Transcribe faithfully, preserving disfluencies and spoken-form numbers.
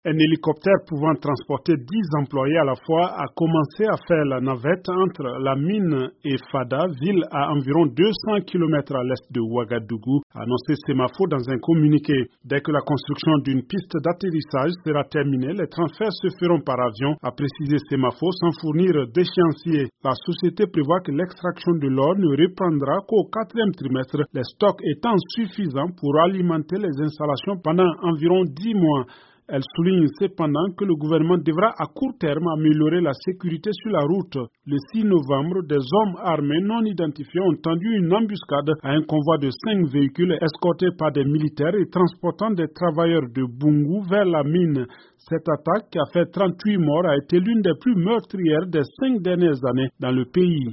Un hélicoptère pouvant transporter dix employés à la fois a commencé à faire la navette entre la mine et Fada, ville à environ deux cents kilomètres à l'est de Ouagadougou, a annoncé Semafo dans un communiqué. Dès que la construction d'une piste d'atterrissage sera terminée, les transferts se feront par avion, a précisé Semafo sans fournir d'échéancier. La société prévoit que l'extraction de l'or ne reprendra qu'au quatrième trimestre, les stocks étant suffisants pour alimenter les installations pendant environ dix mois. Elle souligne cependant que le gouvernement devra à court terme améliorer la sécurité sur la route. Le six novembre, des hommes armés non identifiés ont tendu une embuscade à un convoi de cinq véhicules escortés par des militaires et transportant des travailleurs de Bungu vers la mine. Cette attaque, qui a fait trente-huit morts, a été l'une des plus meurtrières des cinq dernières années dans le pays.